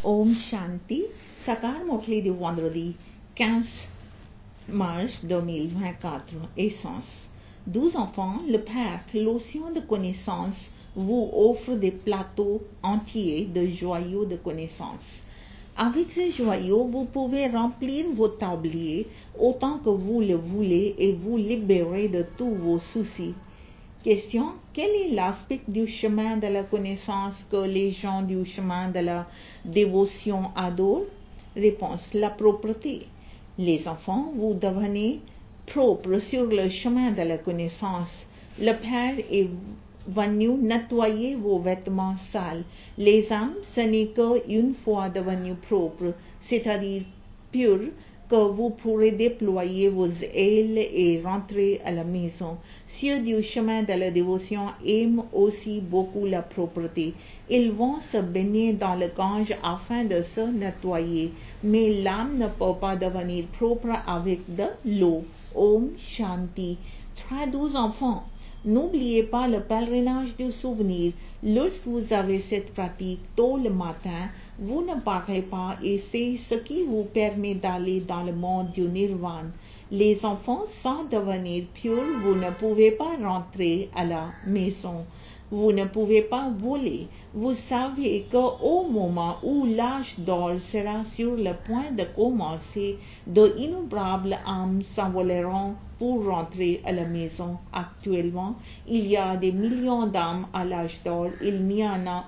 Om Shanti, Sakar Mokhli du vendredi 15 mars 2024. Essence. 12 enfants, le Père, l'océan de connaissance, vous offre des plateaux entiers de joyaux de connaissance. Avec ces joyaux, vous pouvez remplir vos tabliers autant que vous le voulez et vous libérer de tous vos soucis. Question. Quel est l'aspect du chemin de la connaissance que les gens du chemin de la dévotion adorent? Réponse. La propreté. Les enfants, vous devenez propres sur le chemin de la connaissance. Le Père est venu nettoyer vos vêtements sales. Les âmes, ce n'est qu'une fois devenues propres, c'est-à-dire pures, que vous pourrez déployer vos ailes et rentrer à la maison. Ceux du chemin de la dévotion aiment aussi beaucoup la propreté. Ils vont se baigner dans le Gange afin de se nettoyer, mais l'âme ne peut pas devenir propre avec de l'eau. Om Shanti. Très doux enfants, n'oubliez pas le pèlerinage du souvenir. Lorsque vous avez cette pratique tôt le matin, vous ne parlez pas et c'est ce qui vous permet d'aller dans le monde du nirvana. Les enfants, sans devenir purs, vous ne pouvez pas rentrer à la maison. Vous ne pouvez pas voler. Vous savez qu'au moment où l'âge d'or sera sur le point de commencer, de innombrables âmes s'envoleront pour rentrer à la maison. Actuellement, il y a des millions d'âmes à l'âge d'or. Il n'y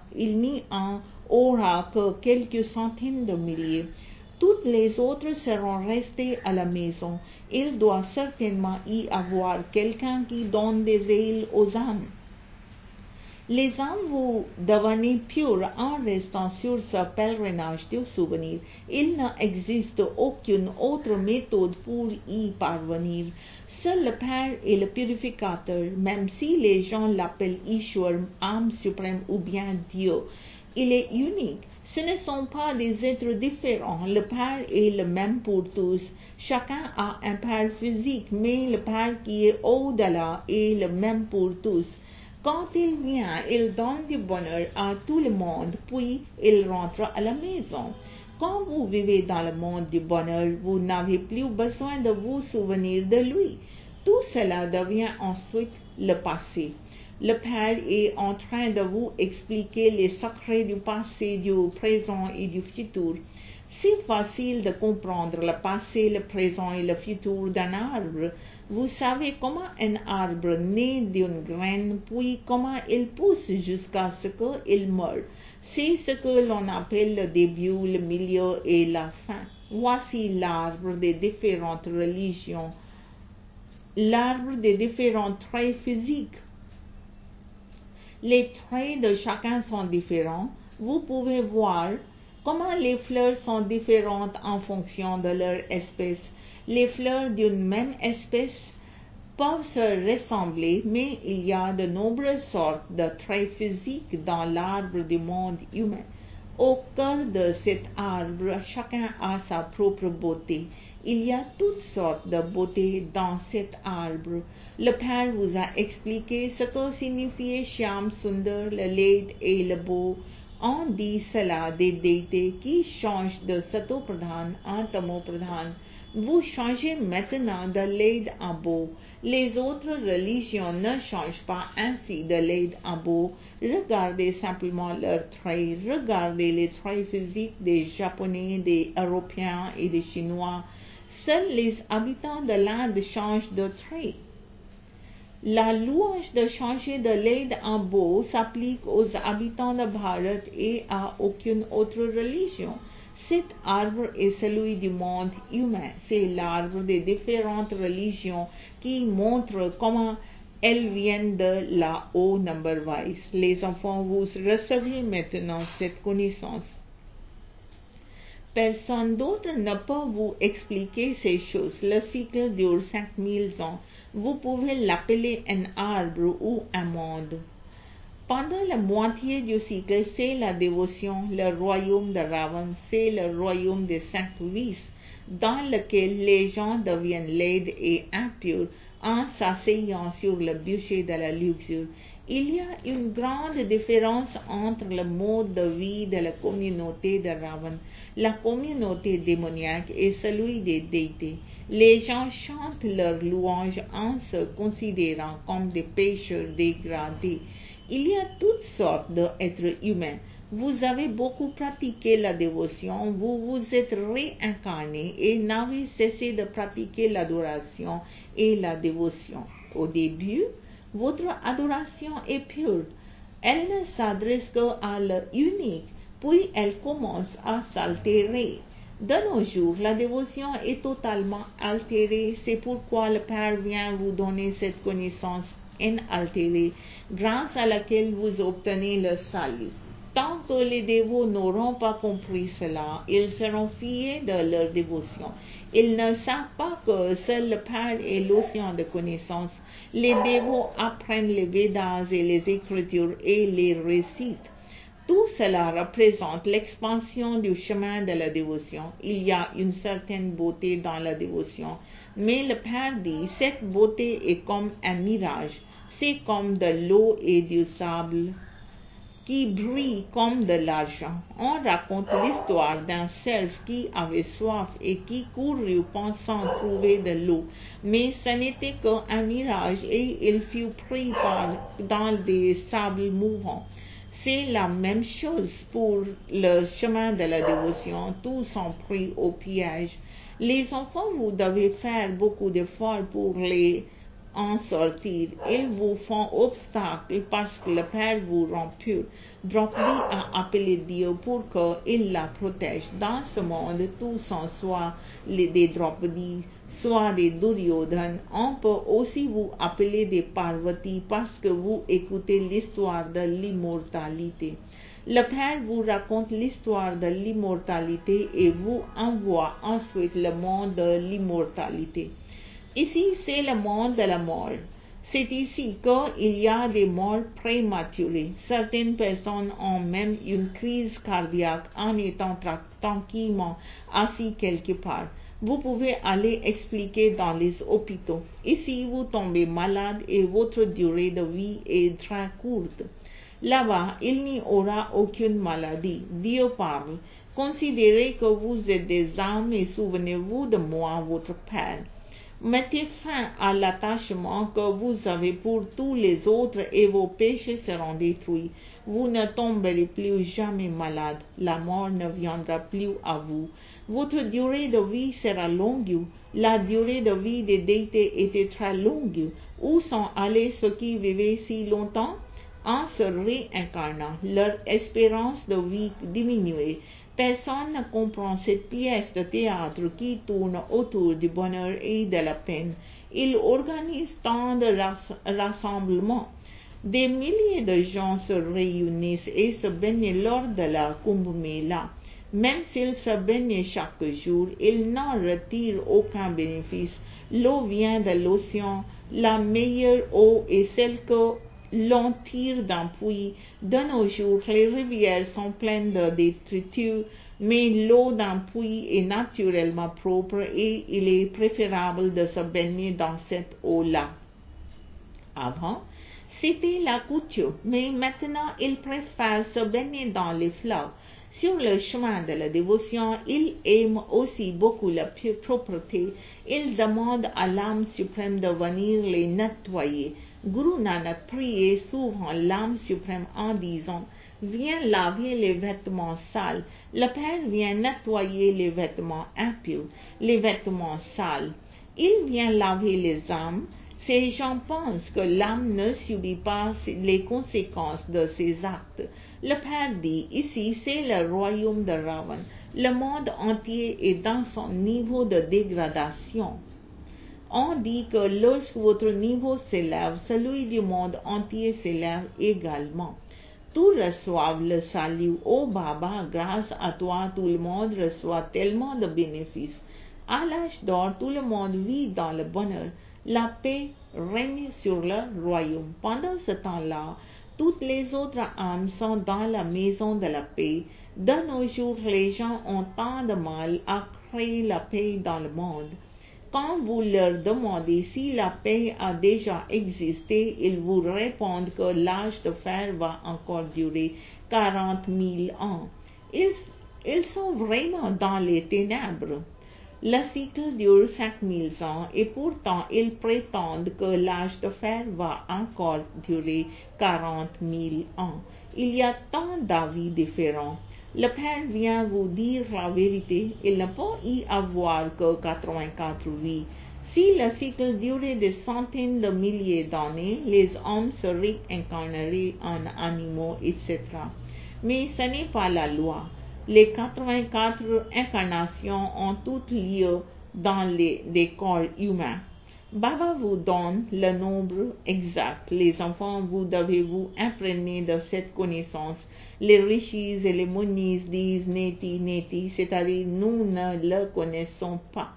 en aura que quelques centaines de milliers. Toutes les autres seront restées à la maison. Il doit certainement y avoir quelqu'un qui donne des ailes aux âmes. Les âmes, vous devenez pures en restant sur ce pèlerinage du souvenir. Il n'existe aucune autre méthode pour y parvenir. Seul le Père est le purificateur, même si les gens l'appellent Ishwar, âme suprême ou bien Dieu. Il est unique. Ce ne sont pas des êtres différents. Le Père est le même pour tous. Chacun a un Père physique, mais le Père qui est au-delà est le même pour tous. Quand il vient, il donne du bonheur à tout le monde, puis il rentre à la maison. Quand vous vivez dans le monde du bonheur, vous n'avez plus besoin de vous souvenir de lui. Tout cela devient ensuite le passé. Le Père est en train de vous expliquer les secrets du passé, du présent et du futur. C'est facile de comprendre le passé, le présent et le futur d'un arbre. Vous savez comment un arbre naît d'une graine, puis comment il pousse jusqu'à ce qu'il meure. C'est ce que l'on appelle le début, le milieu et la fin. Voici l'arbre des différentes religions, l'arbre des différents traits physiques. Les traits de chacun sont différents. Vous pouvez voir comment les fleurs sont différentes en fonction de leur espèce. Les fleurs d'une même espèce peuvent se ressembler, mais il y a de nombreuses sortes de traits physiques dans l'arbre du monde humain. Au cœur de cet arbre, chacun a sa propre beauté. Il y a toutes sortes de beautés dans cet arbre. Le Père vous a expliqué ce que signifiait Shyam Sundar, le laid et le beau. On dit cela des déités qui changent de Sato-Pradhan en Tamo-Pradhan. Vous changez maintenant de laid en beau. Les autres religions ne changent pas ainsi de laid en beau. Regardez simplement leurs traits. Regardez les traits physiques des Japonais, des Européens et des Chinois. Seuls les habitants de l'Inde changent de trait. La louange de changer de laid en beau s'applique aux habitants de Bharat et à aucune autre religion. Cet arbre est celui du monde humain. C'est l'arbre des différentes religions qui montre comment elles viennent de là-haut number-wise. Les enfants, vous recevez maintenant cette connaissance. Personne d'autre ne peut vous expliquer ces choses. Le cycle dure 5000 ans. Vous pouvez l'appeler un arbre ou un monde. Pendant la moitié du cycle, c'est la dévotion, le royaume de Ravan, c'est le royaume des 5 vices, dans lequel les gens deviennent laids et impurs en s'asseyant sur le bûcher de la luxure. Il y a une grande différence entre le mode de vie de la communauté de Ravan, la communauté démoniaque et celui des déités. Les gens chantent leurs louanges en se considérant comme des pécheurs dégradés. Il y a toutes sortes d'êtres humains. Vous avez beaucoup pratiqué la dévotion, vous vous êtes réincarné et n'avez cessé de pratiquer l'adoration et la dévotion. Au début, votre adoration est pure. Elle ne s'adresse qu'à l'unique, puis elle commence à s'altérer. De nos jours, la dévotion est totalement altérée. C'est pourquoi le Père vient vous donner cette connaissance inaltérée, grâce à laquelle vous obtenez le salut. Tant que les dévots n'auront pas compris cela, ils seront fiers de leur dévotion. Ils ne savent pas que seul le Père est l'océan de connaissance. Les dévots apprennent les Védas et les Écritures et les récitent. Tout cela représente l'expansion du chemin de la dévotion. Il y a une certaine beauté dans la dévotion, mais le Père dit, cette beauté est comme un mirage. C'est comme de l'eau et du sable qui brille comme de l'argent. On raconte l'histoire d'un cerf qui avait soif et qui courut pensant trouver de l'eau, mais ce n'était qu'un mirage et il fut pris dans des sables mouvants. C'est la même chose pour le chemin de la dévotion, tous sont pris au piège. Les enfants, vous devez faire beaucoup d'efforts pour les en sortir. Ils vous font obstacle parce que le Père vous rend pur. Draupadi a appelé Dieu pour qu'il la protège. Dans ce monde, tous sont soit des Draupadi, soit des Duryodhan. On peut aussi vous appeler des Parvati parce que vous écoutez l'histoire de l'immortalité. Le Père vous raconte l'histoire de l'immortalité et vous envoie ensuite le monde de l'immortalité. Ici, c'est le monde de la mort. C'est ici qu'il y a des morts prématurées. Certaines personnes ont même une crise cardiaque en étant tranquillement assis quelque part. Vous pouvez aller expliquer dans les hôpitaux. Ici, vous tombez malade et votre durée de vie est très courte. Là-bas, il n'y aura aucune maladie. Dieu parle. Considérez que vous êtes des âmes et souvenez-vous de moi, votre Père. Mettez fin à l'attachement que vous avez pour tous les autres et vos péchés seront détruits. Vous ne tomberez plus jamais malade. La mort ne viendra plus à vous. Votre durée de vie sera longue. La durée de vie des déités était très longue. Où sont allés ceux qui vivaient si longtemps? En se réincarnant, leur espérance de vie diminuait. Personne ne comprend cette pièce de théâtre qui tourne autour du bonheur et de la peine. Il organise tant de rassemblements. Des milliers de gens se réunissent et se baignent lors de la Kumbh Mela. Même s'ils se baignent chaque jour, ils n'en retirent aucun bénéfice. L'eau vient de l'océan. La meilleure eau est celle que l'on tire d'un puits. De nos jours, les rivières sont pleines de détritus, mais l'eau d'un puits est naturellement propre et il est préférable de se baigner dans cette eau-là. Avant, c'était la coutume, mais maintenant, ils préfèrent se baigner dans les fleuves. Sur le chemin de la dévotion, ils aiment aussi beaucoup la propreté. Ils demandent à l'âme suprême de venir les nettoyer. Guru Nanak priait souvent l'âme suprême en disant « Viens laver les vêtements sales ». Le Père vient nettoyer les vêtements impurs, les vêtements sales. Il vient laver les âmes. Ces gens pensent que l'âme ne subit pas les conséquences de ses actes. Le Père dit, ici c'est le royaume de Ravan. Le monde entier est dans son niveau de dégradation. On dit que lorsque votre niveau s'élève, celui du monde entier s'élève également. Tous reçoivent le salut. Oh Baba, grâce à toi, tout le monde reçoit tellement de bénéfices. À l'âge d'or, tout le monde vit dans le bonheur. La paix règne sur le royaume. Pendant ce temps-là, toutes les autres âmes sont dans la maison de la paix. De nos jours, les gens ont tant de mal à créer la paix dans le monde. Quand vous leur demandez si la paix a déjà existé, ils vous répondent que l'âge de fer va encore durer 40 000 ans. Ils sont vraiment dans les ténèbres. Le cycle dure 5000 ans et pourtant ils prétendent que l'âge de fer va encore durer 40 000 ans. Il y a tant d'avis différents. Le Père vient vous dire la vérité. Il ne peut y avoir que 84 vies. Si le cycle durait des centaines de milliers d'années, les hommes se réincarneraient en animaux, etc. Mais ce n'est pas la loi. Les 84 incarnations ont toutes lieu dans des corps humains. Baba vous donne le nombre exact. Les enfants, vous devez vous imprégner de cette connaissance. Les rishis et les munis disent neti, c'est-à-dire nous ne le connaissons pas.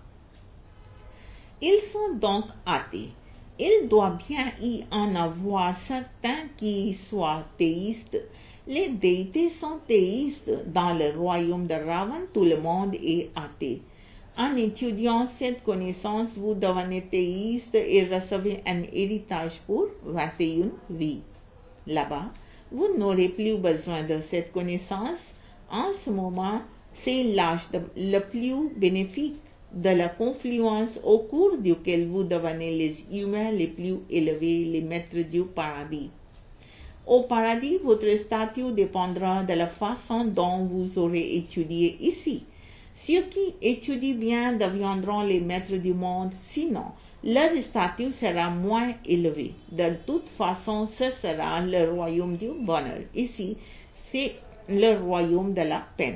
Ils sont donc athées. Il doit bien y en avoir certains qui soient théistes. Les déités sont théistes. Dans le royaume de Ravan, tout le monde est athée. En étudiant cette connaissance, vous devenez théiste et recevez un héritage pour 21 vies. Là-bas, vous n'aurez plus besoin de cette connaissance. En ce moment, c'est l'âge le plus bénéfique de la confluence au cours duquel vous devenez les humains les plus élevés, les maîtres du paradis. Au paradis, votre statut dépendra de la façon dont vous aurez étudié ici. Ceux qui étudient bien deviendront les maîtres du monde, sinon leur statut sera moins élevé. De toute façon, ce sera le royaume du bonheur. Ici, c'est le royaume de la peine.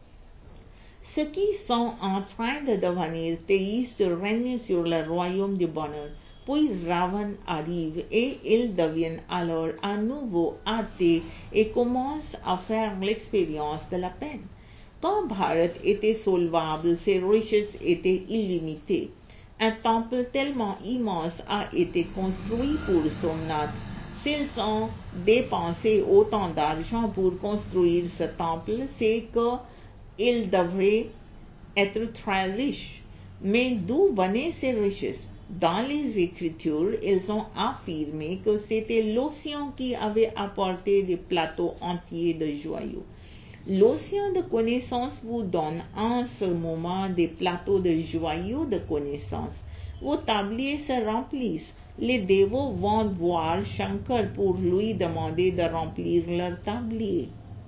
Ceux qui sont en train de devenir théistes règnent sur le royaume du bonheur. Puis Ravan arrive et ils deviennent alors à nouveau athées et commencent à faire l'expérience de la peine. Quand Bharat était solvable, ses richesses étaient illimitées. Un temple tellement immense a été construit pour Somnath. S'ils ont dépensé autant d'argent pour construire ce temple, c'est qu'ils devraient être très riches. Mais d'où venaient ces richesses? Dans les Écritures, ils ont affirmé que c'était l'océan qui avait apporté des plateaux entiers de joyaux. L'océan de connaissance vous donne en ce moment des plateaux de joyaux de connaissance. Vos tabliers se remplissent. Les dévots vont voir Shankar pour lui demander de remplir leur tablier.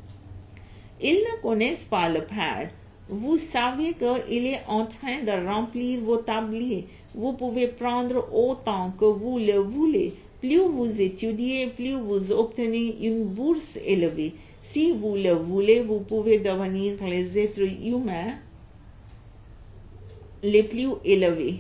Ils ne connaissent pas le Père. Vous savez qu'il est en train de remplir vos tabliers. Vous pouvez prendre autant que vous le voulez. Plus vous étudiez, plus vous obtenez une bourse élevée. Si vous le voulez, vous pouvez devenir les êtres humains les plus élevés.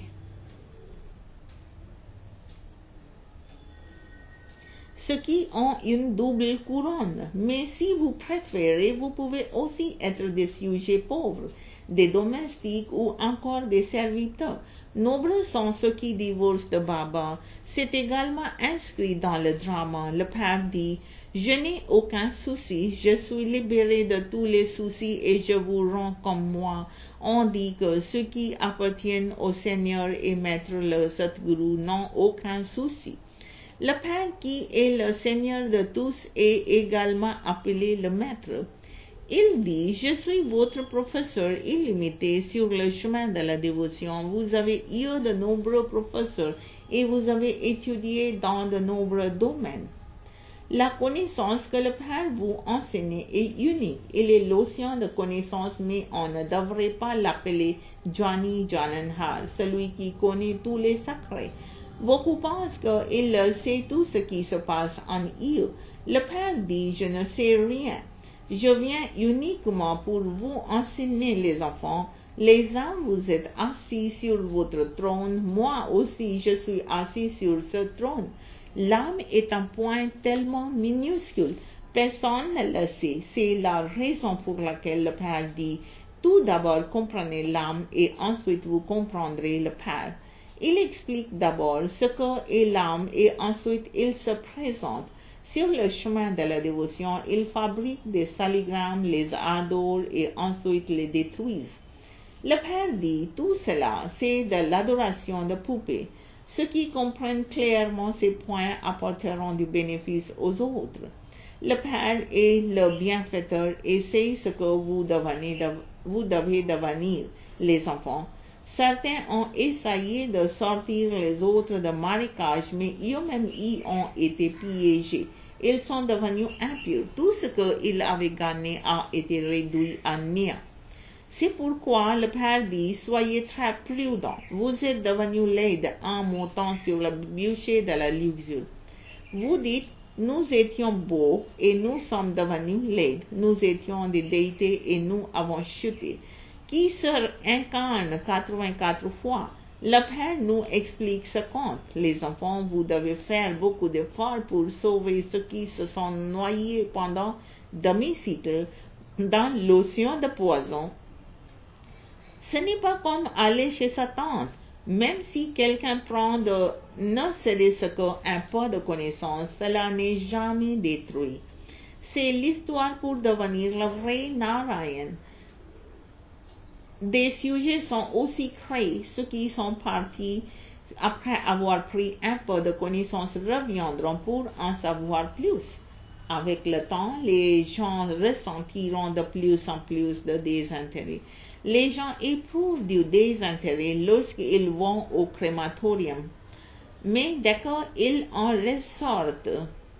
Ceux qui ont une double couronne. Mais si vous préférez, vous pouvez aussi être des sujets pauvres, des domestiques ou encore des serviteurs. Nombreux sont ceux qui divorcent de Baba. C'est également inscrit dans le drama. Le Père dit: je n'ai aucun souci, je suis libéré de tous les soucis et je vous rends comme moi. On dit que ceux qui appartiennent au Seigneur et Maître le Satguru n'ont aucun souci. Le Père qui est le Seigneur de tous est également appelé le Maître. Il dit: je suis votre professeur illimité sur le chemin de la dévotion. Vous avez eu de nombreux professeurs et vous avez étudié dans de nombreux domaines. La connaissance que le Père vous enseigne est unique. Il est l'océan de connaissance, mais on ne devrait pas l'appeler Jani Jananhar, celui qui connaît tous les secrets. Beaucoup pensent qu'il sait tout ce qui se passe en eux. Le Père dit: je ne sais rien. Je viens uniquement pour vous enseigner, les enfants. Les âmes, vous êtes assis sur votre trône. Moi aussi, je suis assis sur ce trône. L'âme est un point tellement minuscule, personne ne le sait. C'est la raison pour laquelle le Père dit: tout d'abord comprenez l'âme et ensuite vous comprendrez le Père. Il explique d'abord ce qu'est l'âme et ensuite il se présente. Sur le chemin de la dévotion, il fabrique des saligrammes, les adore et ensuite les détruisent. Le père dit, tout cela, c'est de l'adoration de poupée. Ceux qui comprennent clairement ces points apporteront du bénéfice aux autres. Le Père est le bienfaiteur et c'est ce que vous devez devenir, les enfants. Certains ont essayé de sortir les autres de marécage, mais eux-mêmes y ont été piégés. Ils sont devenus impurs. Tout ce qu'ils avaient gagné a été réduit à néant. C'est pourquoi le Père dit, soyez très prudents. Vous êtes devenus laides en montant sur le bûcher de la luxure. Vous dites, nous étions beaux et nous sommes devenus laides. Nous étions des déités et nous avons chuté. Qui se incarne 84 fois? Le Père nous explique ce conte. Les enfants, vous devez faire beaucoup d'efforts pour sauver ceux qui se sont noyés pendant demi-siècle dans l'océan de poison. Ce n'est pas comme aller chez sa tante. Même si quelqu'un prend de ne serait-ce qu'un peu de connaissance, cela n'est jamais détruit. C'est l'histoire pour devenir le vrai Narayan. Des sujets sont aussi créés. Ceux qui sont partis après avoir pris un peu de connaissance reviendront pour en savoir plus. Avec le temps, les gens ressentiront de plus en plus de désintérêt. Les gens éprouvent du désintérêt lorsqu'ils vont au crématorium. Mais dès qu'ils en ressortent,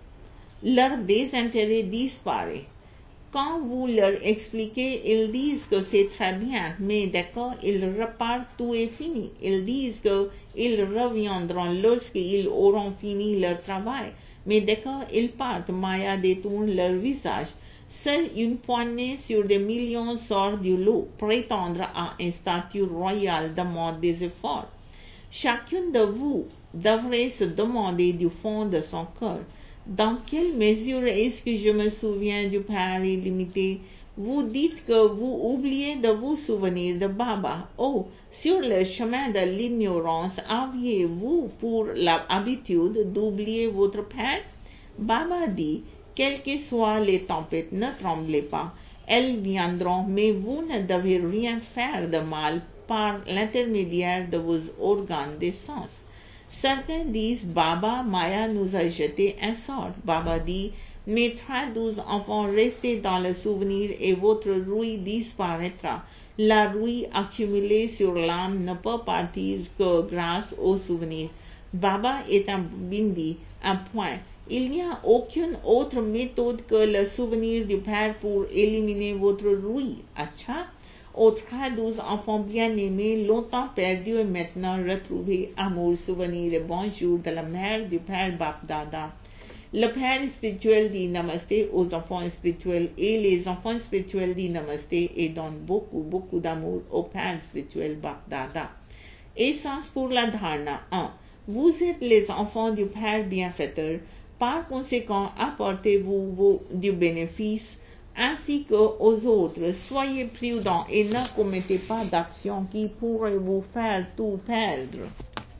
leur désintérêt disparaît. Quand vous leur expliquez, ils disent que c'est très bien, mais dès qu'ils repartent, tout est fini. Ils disent qu'ils reviendront lorsqu'ils auront fini leur travail. Mais dès qu'ils partent, Maya détourne leur visage. Seule une poignée sur des millions sort du lot. Prétendre à un statut royal demande des efforts. Chacun de vous devrait se demander du fond de son cœur, dans quelle mesure est-ce que je me souviens du Père illimité? Vous dites que vous oubliez de vous souvenir de Baba. Oh, sur le chemin de l'ignorance, aviez-vous pour l'habitude d'oublier votre Père? Baba dit, quelles que soient les tempêtes, ne tremblez pas. Elles viendront, mais vous ne devez rien faire de mal par l'intermédiaire de vos organes des sens. Certains disent, Baba, Maya nous a jeté un sort. Baba dit, mes 12 enfants, restez dans le souvenir et votre rouille disparaîtra. La rouille accumulée sur l'âme ne peut partir que grâce au souvenir. Baba est un bindi, un point. Il n'y a aucune autre méthode que le souvenir du Père pour éliminer votre rouille. Acha, aux 12 enfants bien-aimés, longtemps perdus et maintenant retrouvés, amour, souvenir et bonjour de la mère du Père Bapdada. Le Père spirituel dit Namasté aux enfants spirituels et les enfants spirituels disent Namasté et donnent beaucoup d'amour au Père spirituel Bapdada. Essence pour la dharana 1. Vous êtes les enfants du Père bienfaiteur. Par conséquent, apportez-vous du bénéfice ainsi qu'aux autres. Soyez prudents et ne commettez pas d'actions qui pourraient vous faire tout perdre.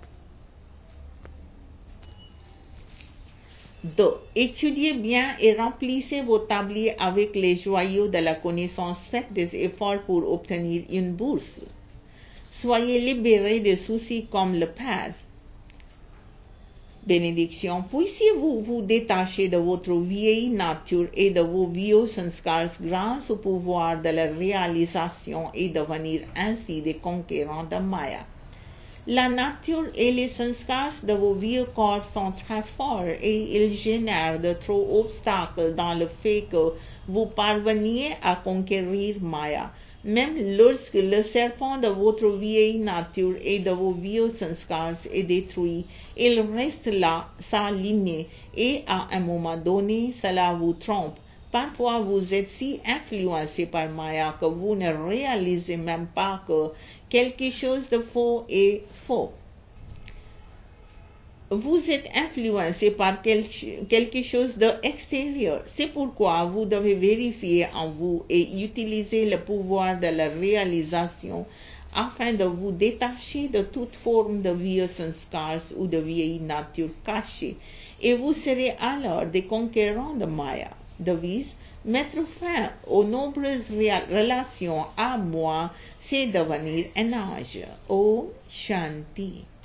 2. Étudiez bien et remplissez vos tabliers avec les joyaux de la connaissance. Faites des efforts pour obtenir une bourse. Soyez libérés des soucis comme le Père. Bénédiction, puissiez-vous vous détacher de votre vieille nature et de vos vieux sanskars grâce au pouvoir de la réalisation et devenir ainsi des conquérants de Maya. La nature et les sanskars de vos vieux corps sont très forts et ils génèrent de trop obstacles dans le fait que vous parveniez à conquérir Maya. Même lorsque le serpent de votre vieille nature et de vos vieux sanskars est détruit, il reste là, sa lignée, et à un moment donné, cela vous trompe. Parfois, vous êtes si influencé par Maya que vous ne réalisez même pas que quelque chose de faux est faux. Vous êtes influencé par quelque chose d'extérieur. C'est pourquoi vous devez vérifier en vous et utiliser le pouvoir de la réalisation afin de vous détacher de toute forme de vieux sanskars ou de vieille nature cachée. Et vous serez alors des conquérants de Maya. Devise, Mettre fin aux nombreuses relations à moi, c'est devenir un ange. Om Shanti.